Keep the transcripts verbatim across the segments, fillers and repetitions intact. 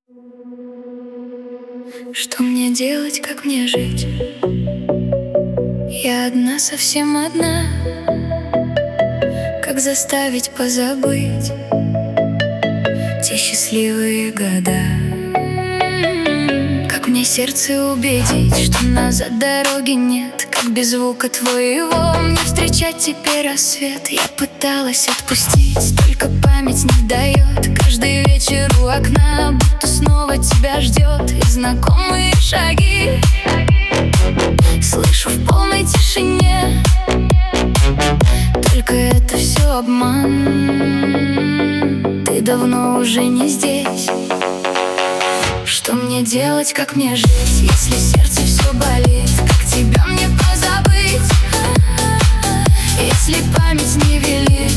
Что мне делать, как мне жить? Я одна, совсем одна. Как заставить позабыть те счастливые года? Как мне сердце убедить, что назад дороги нет? Как без звука твоего мне встречать теперь рассвет? Я пыталась отпустить, только память не дает. Каждый вечер у окна будто снова тебя ждет. И знакомые шаги слышу в полной тишине. Только это все обман, ты давно уже не здесь. Что мне делать, как мне жить, если сердце все болит? Как тебя мне позабыть, если память не велит?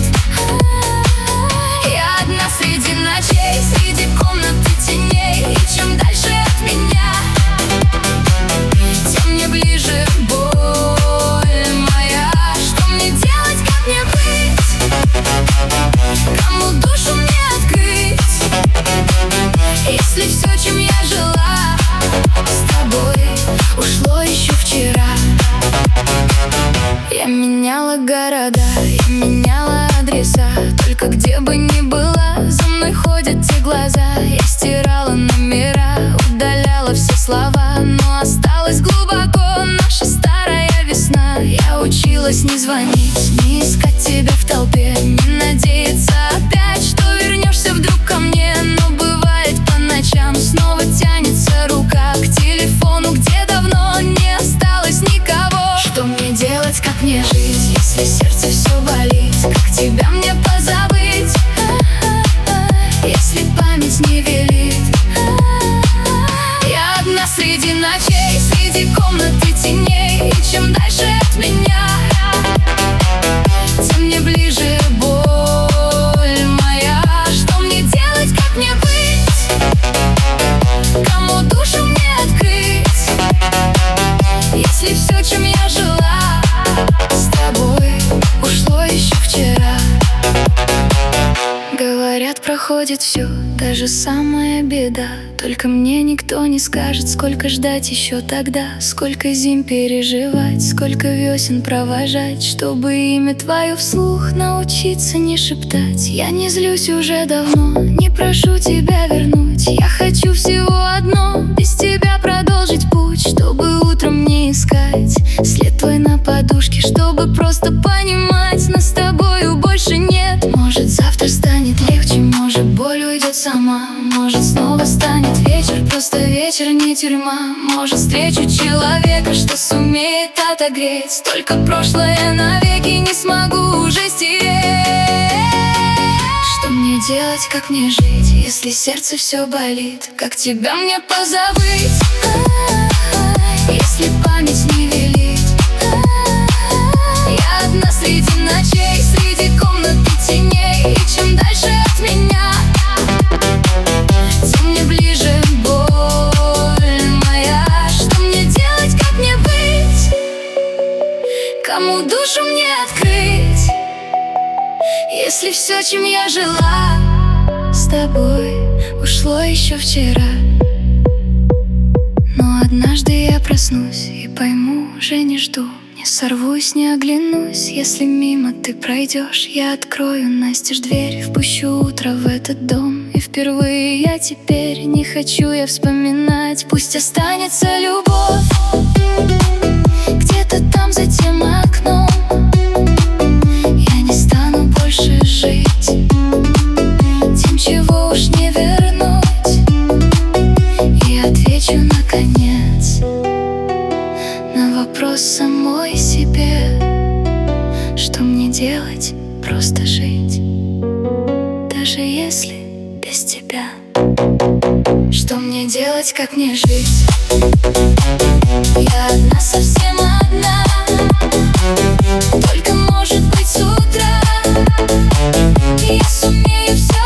Я одна среди ночей, среди комнаты теней. И чем дальше от меня, тем мне ближе боль моя. Что мне делать, как мне быть? Кому душу мне открыть, если все, чем я жила с тобой, ушло еще вчера? Я меняла города, я меняла адреса. Только где бы ни была, за мной ходят те глаза. Я стирала номера, удаляла все слова, но осталась глубоко наша старая весна. Я училась не звонить, не искать тебя в толпе, не надеяться опять, что вернешься вдруг ко мне. Но бывает по ночам снова тянется рука к телефону, где давно не осталось никого. Что мне делать, как мне жить, если сердце все болит? Как тебя мне позабыть, если память не велит? Я одна среди ночей, среди комнаты теней. И чем дальше от меня, тем мне ближе боль моя. Что мне делать, как мне быть? Кому душу мне открыть, если все, чем я жила с тобой, ушло еще вчера? Говорят, проходит все, даже самая беда. Только мне никто не скажет, сколько ждать еще тогда. Сколько зим переживать, сколько весен провожать, чтобы имя твое вслух научиться не шептать. Я не злюсь уже давно, не прошу тебя вернуть. Я хочу всего одно, без тебя продолжить путь. Чтобы утром не искать след твой на подушке, чтобы просто понимать, нас с тобою больше нет. Может, завтра станет легче, может, боль уйдет сама. Может, снова станет вечер, просто вечер, не тюрьма. Может, встречу человека, что сумеет отогреть. Только прошлое навеки не смогу уже стереть. Что мне делать, как мне жить, если сердце все болит? Как тебя мне позабыть, если память не велит? Я одна среди ночей, среди комнаты теней. И чем дальше от меня, тем мне ближе боль моя. Что мне делать, как мне быть? Кому душу мне открыть, если все, чем я жила с тобой, ушло еще вчера? Но однажды я проснусь и пойму, уже не жду. Не сорвусь, не оглянусь, если мимо ты пройдешь. Я открою настежь дверь, впущу утро в этот дом. И впервые я теперь не хочу я вспоминать. Пусть останется любовь где-то там за тем окном. Я не стану больше жить тем, чего уж не вернуть. И отвечу наконец на вопрос самой себе: что мне делать, просто жить, даже если без тебя. Что мне делать, как мне жить? Я одна, совсем одна. Только может быть с утра я сумею все